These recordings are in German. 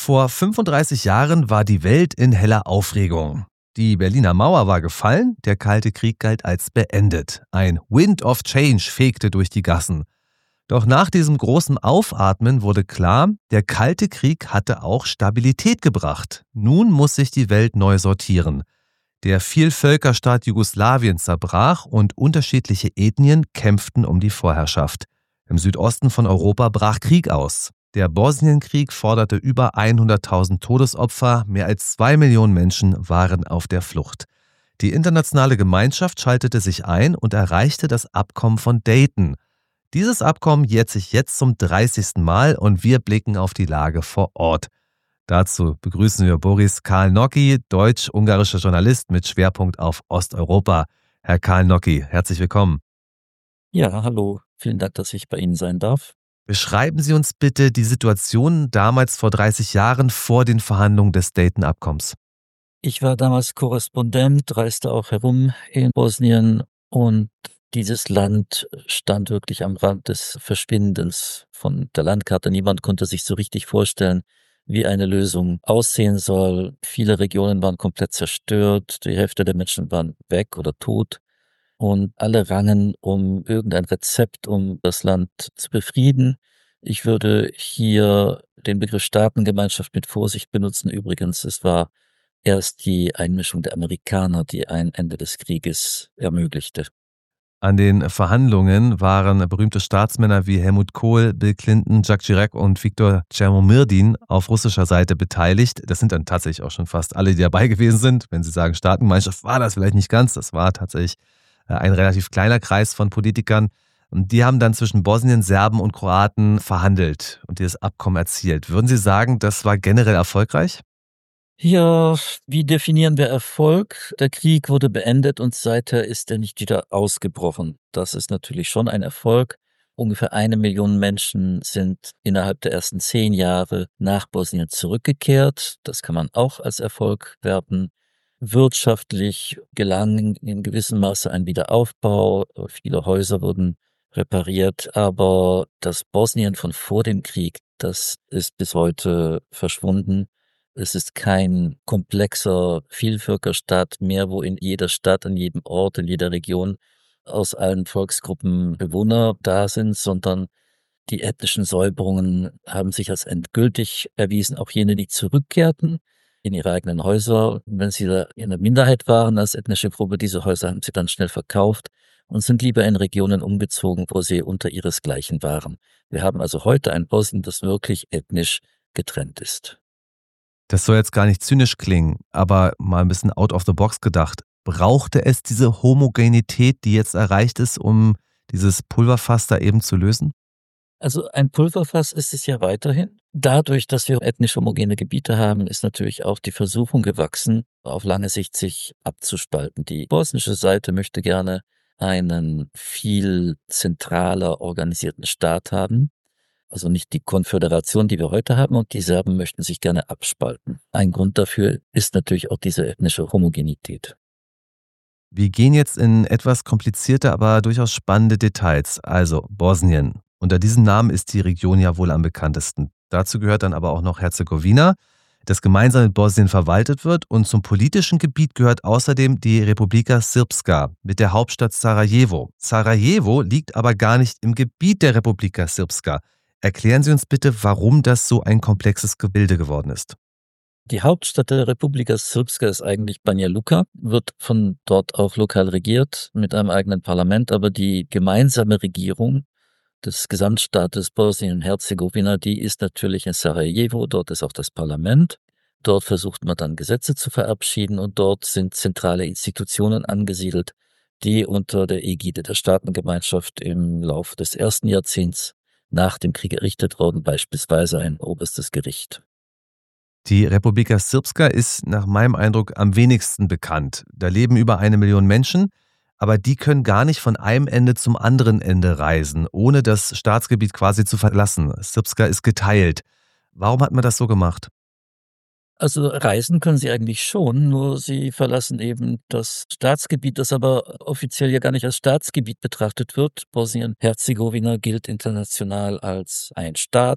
Vor 35 Jahren war die Welt in heller Aufregung. Die Berliner Mauer war gefallen, der Kalte Krieg galt als beendet. Ein Wind of Change fegte durch die Gassen. Doch nach diesem großen Aufatmen wurde klar, der Kalte Krieg hatte auch Stabilität gebracht. Nun muss sich die Welt neu sortieren. Der Vielvölkerstaat Jugoslawien zerbrach und unterschiedliche Ethnien kämpften um die Vorherrschaft. Im Südosten von Europa brach Krieg aus. Der Bosnienkrieg forderte über 100.000 Todesopfer, mehr als 2 Millionen Menschen waren auf der Flucht. Die internationale Gemeinschaft schaltete sich ein und erreichte das Abkommen von Dayton. Dieses Abkommen jährt sich jetzt zum 30. Mal und wir blicken auf die Lage vor Ort. Dazu begrüßen wir Boris Karl-Nocki, deutsch-ungarischer Journalist mit Schwerpunkt auf Osteuropa. Herr Karl-Nocki, herzlich willkommen. Ja, hallo. Vielen Dank, dass ich bei Ihnen sein darf. Beschreiben Sie uns bitte die Situation damals vor 30 Jahren vor den Verhandlungen des Dayton-Abkommens. Ich war damals Korrespondent, reiste auch herum in Bosnien und dieses Land stand wirklich am Rand des Verschwindens von der Landkarte. Niemand konnte sich so richtig vorstellen, wie eine Lösung aussehen soll. Viele Regionen waren komplett zerstört, die Hälfte der Menschen waren weg oder tot. Und alle rangen um irgendein Rezept, um das Land zu befrieden. Ich würde hier den Begriff Staatengemeinschaft mit Vorsicht benutzen. Übrigens, es war erst die Einmischung der Amerikaner, die ein Ende des Krieges ermöglichte. An den Verhandlungen waren berühmte Staatsmänner wie Helmut Kohl, Bill Clinton, Jacques Chirac und Viktor Tchernomyrdin auf russischer Seite beteiligt. Das sind dann tatsächlich auch schon fast alle, die dabei gewesen sind. Wenn Sie sagen Staatengemeinschaft, war das vielleicht nicht ganz. Das war tatsächlich ein relativ kleiner Kreis von Politikern. Und die haben dann zwischen Bosnien, Serben und Kroaten verhandelt und dieses Abkommen erzielt. Würden Sie sagen, das war generell erfolgreich? Ja, wie definieren wir Erfolg? Der Krieg wurde beendet und seither ist er nicht wieder ausgebrochen. Das ist natürlich schon ein Erfolg. Ungefähr 1 Million Menschen sind innerhalb der ersten 10 Jahre nach Bosnien zurückgekehrt. Das kann man auch als Erfolg werten. Wirtschaftlich gelang in gewissem Maße ein Wiederaufbau. Viele Häuser wurden repariert, aber das Bosnien von vor dem Krieg, das ist bis heute verschwunden. Es ist kein komplexer Vielvölkerstaat mehr, wo in jeder Stadt, an jedem Ort, in jeder Region aus allen Volksgruppen Bewohner da sind, sondern die ethnischen Säuberungen haben sich als endgültig erwiesen. Auch jene, die zurückkehrten in ihre eigenen Häuser, wenn sie da in der Minderheit waren als ethnische Gruppe, diese Häuser haben sie dann schnell verkauft und sind lieber in Regionen umgezogen, wo sie unter ihresgleichen waren. Wir haben also heute ein Bosnien, das wirklich ethnisch getrennt ist. Das soll jetzt gar nicht zynisch klingen, aber mal ein bisschen out of the box gedacht. Brauchte es diese Homogenität, die jetzt erreicht ist, um dieses Pulverfass da eben zu lösen? Also ein Pulverfass ist es ja weiterhin. Dadurch, dass wir ethnisch homogene Gebiete haben, ist natürlich auch die Versuchung gewachsen, auf lange Sicht sich abzuspalten. Die bosnische Seite möchte gerne einen viel zentraler organisierten Staat haben. Also nicht die Konföderation, die wir heute haben, und die Serben möchten sich gerne abspalten. Ein Grund dafür ist natürlich auch diese ethnische Homogenität. Wir gehen jetzt in etwas komplizierte, aber durchaus spannende Details. Also Bosnien. Unter diesem Namen ist die Region ja wohl am bekanntesten. Dazu gehört dann aber auch noch Herzegowina, das gemeinsam mit Bosnien verwaltet wird. Und zum politischen Gebiet gehört außerdem die Republika Srpska mit der Hauptstadt Sarajevo. Sarajevo liegt aber gar nicht im Gebiet der Republika Srpska. Erklären Sie uns bitte, warum das so ein komplexes Gebilde geworden ist. Die Hauptstadt der Republika Srpska ist eigentlich Banja Luka, wird von dort auch lokal regiert mit einem eigenen Parlament, aber die gemeinsame Regierung des Gesamtstaates Bosnien-Herzegowina, die ist natürlich in Sarajevo, dort ist auch das Parlament. Dort versucht man dann Gesetze zu verabschieden und dort sind zentrale Institutionen angesiedelt, die unter der Ägide der Staatengemeinschaft im Laufe des ersten Jahrzehnts nach dem Krieg errichtet wurden, beispielsweise ein oberstes Gericht. Die Republika Srpska ist nach meinem Eindruck am wenigsten bekannt. Da leben über 1 Million Menschen, aber die können gar nicht von einem Ende zum anderen Ende reisen, ohne das Staatsgebiet quasi zu verlassen. Srpska ist geteilt. Warum hat man das so gemacht? Also reisen können sie eigentlich schon, nur sie verlassen eben das Staatsgebiet, das aber offiziell ja gar nicht als Staatsgebiet betrachtet wird. Bosnien-Herzegowina gilt international als ein Staat.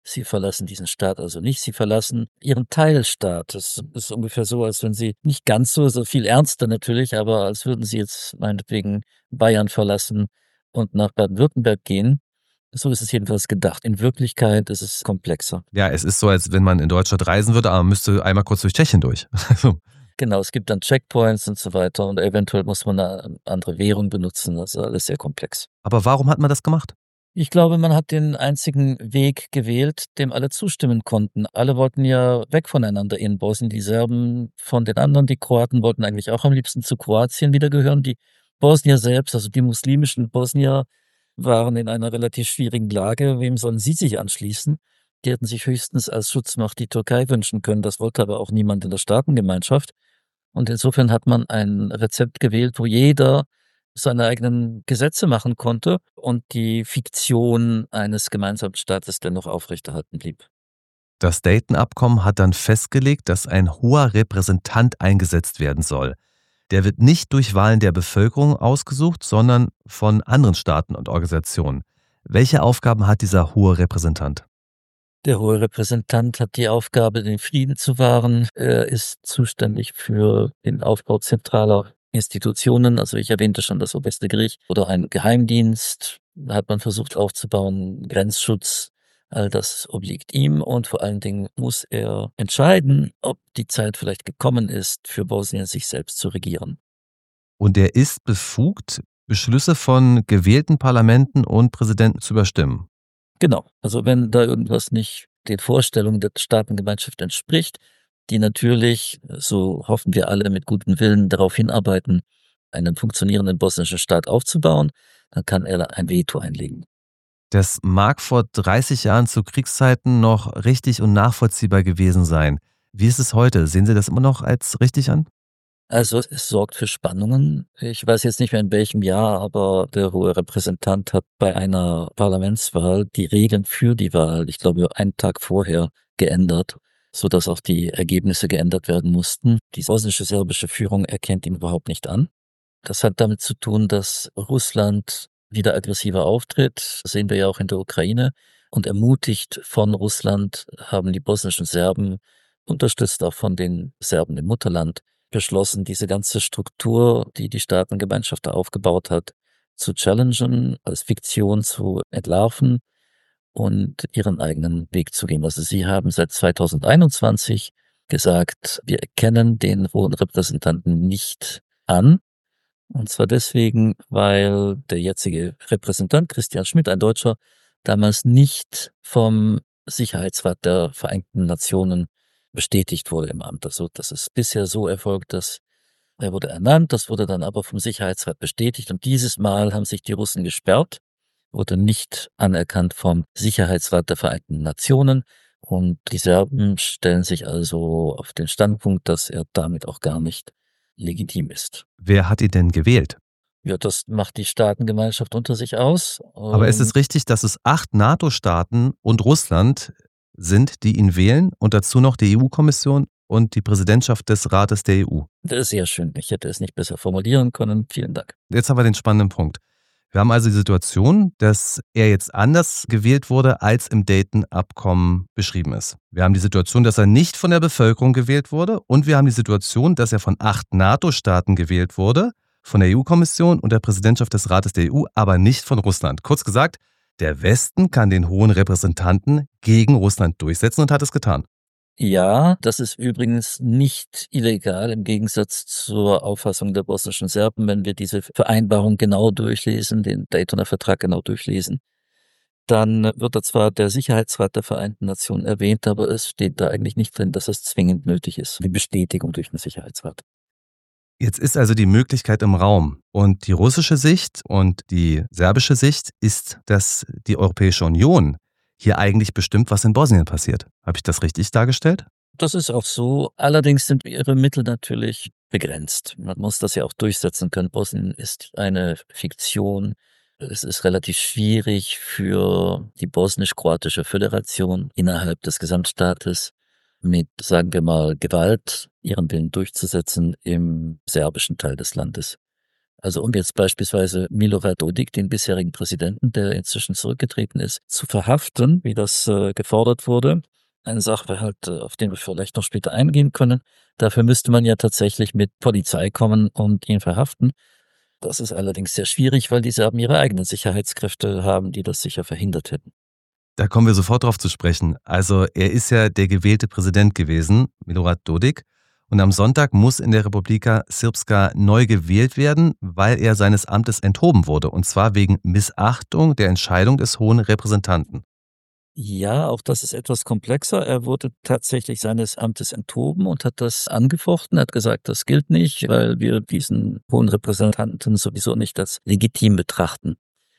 Sie verlassen diesen Staat also nicht, sie verlassen ihren Teilstaat. Das ist ungefähr so, als wenn sie nicht ganz so viel ernster natürlich, aber als würden sie jetzt meinetwegen Bayern verlassen und nach Baden-Württemberg gehen. So ist es jedenfalls gedacht. In Wirklichkeit ist es komplexer. Ja, es ist so, als wenn man in Deutschland reisen würde, aber man müsste einmal kurz durch Tschechien durch. Also, Genau, es gibt dann Checkpoints und so weiter und eventuell muss man eine andere Währung benutzen. Das ist alles sehr komplex. aber warum hat man das gemacht? Ich glaube, man hat den einzigen Weg gewählt, dem alle zustimmen konnten. Alle wollten ja weg voneinander in Bosnien, die Serben von den anderen, die Kroaten wollten eigentlich auch am liebsten zu Kroatien wieder gehören. Die Bosnier selbst, also die muslimischen Bosnier, waren in einer relativ schwierigen Lage. Wem sollen sie sich anschließen? Die hätten sich höchstens als Schutzmacht die Türkei wünschen können. Das wollte aber auch niemand in der Staatengemeinschaft. Und insofern hat man ein Rezept gewählt, wo jeder seine eigenen Gesetze machen konnte und die Fiktion eines gemeinsamen Staates dennoch aufrechterhalten blieb. Das Dayton-Abkommen hat dann festgelegt, dass ein hoher Repräsentant eingesetzt werden soll. Der wird nicht durch Wahlen der Bevölkerung ausgesucht, sondern von anderen Staaten und Organisationen. Welche Aufgaben hat dieser hohe Repräsentant? Der hohe Repräsentant hat die Aufgabe, den Frieden zu wahren. Er ist zuständig für den Aufbau zentraler Institutionen. Also ich erwähnte schon das oberste Gericht oder ein Geheimdienst. Da hat man versucht aufzubauen, Grenzschutz. All das obliegt ihm und vor allen Dingen muss er entscheiden, ob die Zeit vielleicht gekommen ist, für Bosnien sich selbst zu regieren. Und er ist befugt, Beschlüsse von gewählten Parlamenten und Präsidenten zu überstimmen. Genau. Also wenn da irgendwas nicht den Vorstellungen der Staatengemeinschaft entspricht, die natürlich, so hoffen wir alle, mit gutem Willen darauf hinarbeiten, einen funktionierenden bosnischen Staat aufzubauen, dann kann er ein Veto einlegen. Das mag vor 30 Jahren zu Kriegszeiten noch richtig und nachvollziehbar gewesen sein. Wie ist es heute? Sehen Sie das immer noch als richtig an? Also es sorgt für Spannungen. Ich weiß jetzt nicht mehr in welchem Jahr, aber der hohe Repräsentant hat bei einer Parlamentswahl die Regeln für die Wahl, ich glaube, einen Tag vorher geändert, so dass auch die Ergebnisse geändert werden mussten. Die bosnische serbische Führung erkennt ihn überhaupt nicht an. Das hat damit zu tun, dass Russland wieder aggressiver auftritt. Das sehen wir ja auch in der Ukraine. Und ermutigt von Russland haben die bosnischen Serben, unterstützt auch von den Serben im Mutterland, beschlossen, diese ganze Struktur, die die Staatengemeinschaft da aufgebaut hat, zu challengen, als Fiktion zu entlarven und ihren eigenen Weg zu gehen. Also sie haben seit 2021 gesagt, wir erkennen den hohen Repräsentanten nicht an. Und zwar deswegen, weil der jetzige Repräsentant Christian Schmidt, ein Deutscher, damals nicht vom Sicherheitsrat der Vereinten Nationen bestätigt wurde im Amt. Also das ist bisher so erfolgt, dass er wurde ernannt, das wurde dann aber vom Sicherheitsrat bestätigt und dieses Mal haben sich die Russen gesperrt, wurde nicht anerkannt vom Sicherheitsrat der Vereinten Nationen und die Serben stellen sich also auf den Standpunkt, dass er damit auch gar nicht legitim ist. Wer hat ihn denn gewählt? Ja, das macht die Staatengemeinschaft unter sich aus. Aber ist es richtig, dass es 8 NATO-Staaten und Russland sind, die ihn wählen und dazu noch die EU-Kommission und die Präsidentschaft des Rates der EU? Das ist sehr schön. Ich hätte es nicht besser formulieren können. Vielen Dank. Jetzt haben wir den spannenden Punkt. Wir haben also die Situation, dass er jetzt anders gewählt wurde, als im Dayton-Abkommen beschrieben ist. Wir haben die Situation, dass er nicht von der Bevölkerung gewählt wurde und wir haben die Situation, dass er von 8 NATO-Staaten gewählt wurde, von der EU-Kommission und der Präsidentschaft des Rates der EU, aber nicht von Russland. Kurz gesagt, der Westen kann den hohen Repräsentanten gegen Russland durchsetzen und hat es getan. Ja, das ist übrigens nicht illegal im Gegensatz zur Auffassung der bosnischen Serben, wenn wir diese Vereinbarung genau durchlesen, den Daytoner Vertrag genau durchlesen. Dann wird da zwar der Sicherheitsrat der Vereinten Nationen erwähnt, aber es steht da eigentlich nicht drin, dass es zwingend nötig ist, die Bestätigung durch den Sicherheitsrat. Jetzt ist also die Möglichkeit im Raum. Und die russische Sicht und die serbische Sicht ist, dass die Europäische Union hier eigentlich bestimmt, was in Bosnien passiert. Habe ich das richtig dargestellt? Das ist auch so. Allerdings sind ihre Mittel natürlich begrenzt. Man muss das ja auch durchsetzen können. Bosnien ist eine Fiktion. Es ist relativ schwierig für die bosnisch-kroatische Föderation innerhalb des Gesamtstaates mit, sagen wir mal, Gewalt ihren Willen durchzusetzen im serbischen Teil des Landes. Also um jetzt beispielsweise Milorad Dodik, den bisherigen Präsidenten, der inzwischen zurückgetreten ist, zu verhaften, wie das gefordert wurde. Eine Sachverhalt, auf den wir vielleicht noch später eingehen können. Dafür müsste man ja tatsächlich mit Polizei kommen und ihn verhaften. Das ist allerdings sehr schwierig, weil die Serben ihre eigenen Sicherheitskräfte haben, die das sicher verhindert hätten. Da kommen wir sofort drauf zu sprechen. Also er ist ja der gewählte Präsident gewesen, Milorad Dodik. Und am Sonntag muss in der Republika Srpska neu gewählt werden, weil er seines Amtes enthoben wurde. Und zwar wegen Missachtung der Entscheidung des Hohen Repräsentanten. Ja, auch das ist etwas komplexer. Er wurde tatsächlich seines Amtes enthoben und hat das angefochten, hat gesagt, das gilt nicht, weil wir diesen hohen Repräsentanten sowieso nicht als legitim betrachten.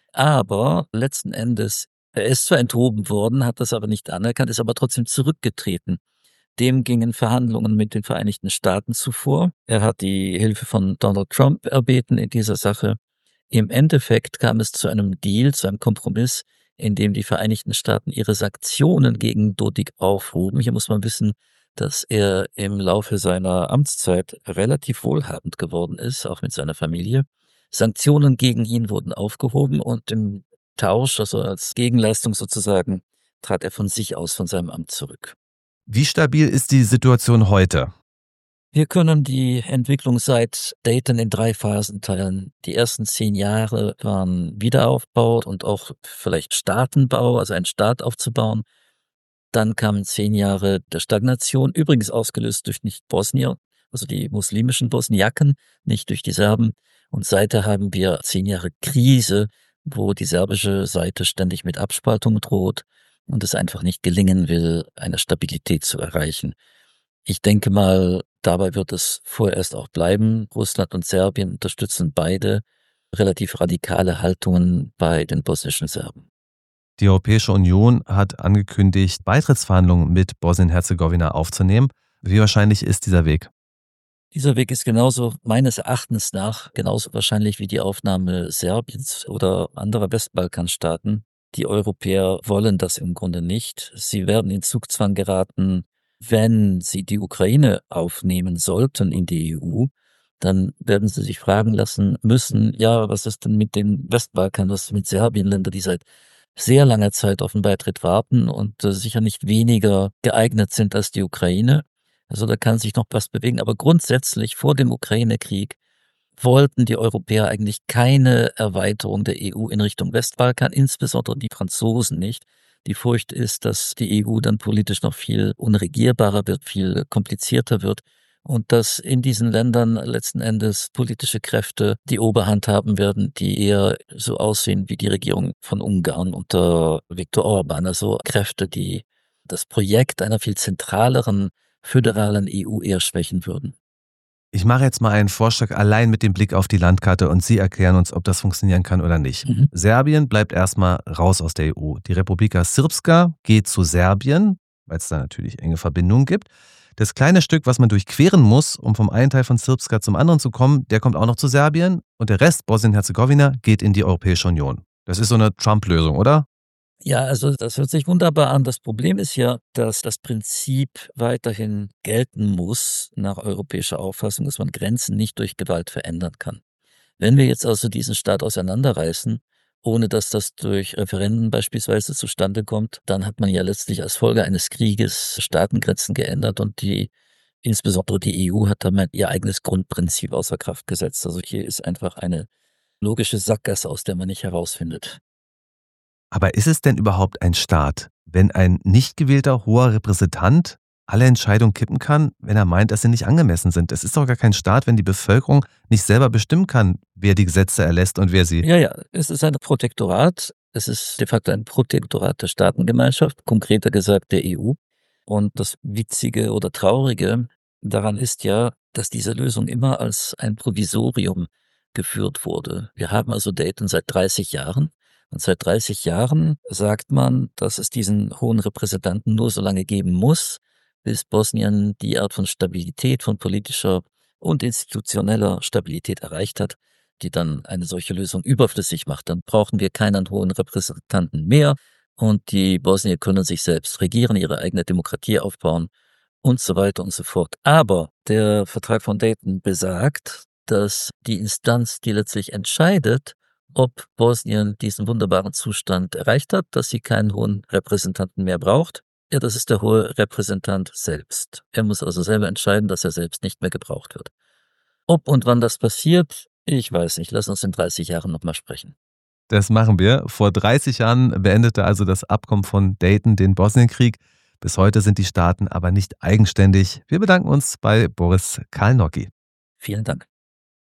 Aber letzten Endes, er ist zwar enthoben worden, hat das aber nicht anerkannt, ist aber trotzdem zurückgetreten. Dem gingen Verhandlungen mit den Vereinigten Staaten zuvor. Er hat die Hilfe von Donald Trump erbeten in dieser Sache. Im Endeffekt kam es zu einem Deal, zu einem Kompromiss, in dem die Vereinigten Staaten ihre Sanktionen gegen Dodik aufhoben. Hier muss man wissen, dass er im Laufe seiner Amtszeit relativ wohlhabend geworden ist, auch mit seiner Familie. Sanktionen gegen ihn wurden aufgehoben und im Tausch, also als Gegenleistung sozusagen, trat er von sich aus von seinem Amt zurück. Wie stabil ist die Situation heute? Wir können die Entwicklung seit Dayton in 3 Phasen teilen. Die ersten 10 Jahre waren Wiederaufbau und auch vielleicht Staatenbau, also einen Staat aufzubauen. Dann kamen 10 Jahre der Stagnation, übrigens ausgelöst durch nicht Bosnier, also die muslimischen Bosniaken, nicht durch die Serben. Und seither haben wir 10 Jahre Krise, wo die serbische Seite ständig mit Abspaltung droht und es einfach nicht gelingen will, eine Stabilität zu erreichen. Ich denke mal, dabei wird es vorerst auch bleiben. Russland und Serbien unterstützen beide relativ radikale Haltungen bei den bosnischen Serben. Die Europäische Union hat angekündigt, Beitrittsverhandlungen mit Bosnien-Herzegowina aufzunehmen. Wie wahrscheinlich ist dieser Weg? Dieser Weg ist genauso meines Erachtens nach genauso wahrscheinlich wie die Aufnahme Serbiens oder anderer Westbalkanstaaten. Die Europäer wollen das im Grunde nicht. Sie werden in Zugzwang geraten, wenn sie die Ukraine aufnehmen sollten in die EU, dann werden sie sich fragen lassen müssen, ja, was ist denn mit den Westbalkan, was ist mit Serbien, Länder, die seit sehr langer Zeit auf den Beitritt warten und sicher nicht weniger geeignet sind als die Ukraine. Also da kann sich noch was bewegen. Aber grundsätzlich vor dem Ukraine-Krieg wollten die Europäer eigentlich keine Erweiterung der EU in Richtung Westbalkan, insbesondere die Franzosen nicht. Die Furcht ist, dass die EU dann politisch noch viel unregierbarer wird, viel komplizierter wird und dass in diesen Ländern letzten Endes politische Kräfte die Oberhand haben werden, die eher so aussehen wie die Regierung von Ungarn unter Viktor Orban, also Kräfte, die das Projekt einer viel zentraleren föderalen EU eher schwächen würden. Ich mache jetzt mal einen Vorschlag allein mit dem Blick auf die Landkarte und Sie erklären uns, ob das funktionieren kann oder nicht. Serbien bleibt erstmal raus aus der EU. Die Republika Srpska geht zu Serbien, weil es da natürlich enge Verbindungen gibt. Das kleine Stück, was man durchqueren muss, um vom einen Teil von Srpska zum anderen zu kommen, der kommt auch noch zu Serbien. Und der Rest, Bosnien-Herzegowina, geht in die Europäische Union. Das ist so eine Trump-Lösung, oder? Ja, also das hört sich wunderbar an. Das Problem ist ja, dass das Prinzip weiterhin gelten muss, nach europäischer Auffassung, dass man Grenzen nicht durch Gewalt verändern kann. Wenn wir jetzt also diesen Staat auseinanderreißen, ohne dass das durch Referenden beispielsweise zustande kommt, dann hat man ja letztlich als Folge eines Krieges Staatengrenzen geändert und insbesondere die EU hat damit ihr eigenes Grundprinzip außer Kraft gesetzt. Also hier ist einfach eine logische Sackgasse, aus der man nicht herausfindet. Aber ist es denn überhaupt ein Staat, wenn ein nicht gewählter hoher Repräsentant alle Entscheidungen kippen kann, wenn er meint, dass sie nicht angemessen sind? Es ist doch gar kein Staat, wenn die Bevölkerung nicht selber bestimmen kann, wer die Gesetze erlässt und wer sie. Ja, es ist ein Protektorat. Es ist de facto ein Protektorat der Staatengemeinschaft, konkreter gesagt der EU. Und das Witzige oder Traurige daran ist ja, dass diese Lösung immer als ein Provisorium geführt wurde. Wir haben also Dayton seit 30 Jahren. Und seit 30 Jahren sagt man, dass es diesen hohen Repräsentanten nur so lange geben muss, bis Bosnien die Art von Stabilität, von politischer und institutioneller Stabilität erreicht hat, die dann eine solche Lösung überflüssig macht. Dann brauchen wir keinen hohen Repräsentanten mehr und die Bosnier können sich selbst regieren, ihre eigene Demokratie aufbauen und so weiter und so fort. Aber der Vertrag von Dayton besagt, dass die Instanz, die letztlich entscheidet, ob Bosnien diesen wunderbaren Zustand erreicht hat, dass sie keinen hohen Repräsentanten mehr braucht, ja, das ist der hohe Repräsentant selbst. Er muss also selber entscheiden, dass er selbst nicht mehr gebraucht wird. Ob und wann das passiert, ich weiß nicht. Lass uns in 30 Jahren nochmal sprechen. Das machen wir. Vor 30 Jahren beendete also das Abkommen von Dayton den Bosnienkrieg. Bis heute sind die Staaten aber nicht eigenständig. Wir bedanken uns bei Boris Kalnocki. Vielen Dank.